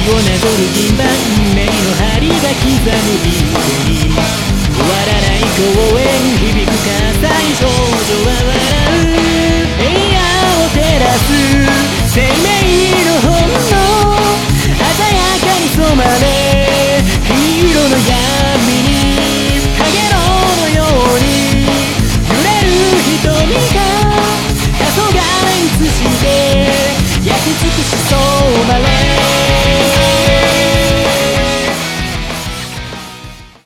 ぞる銀盤、目の針が刻むビートに終わらない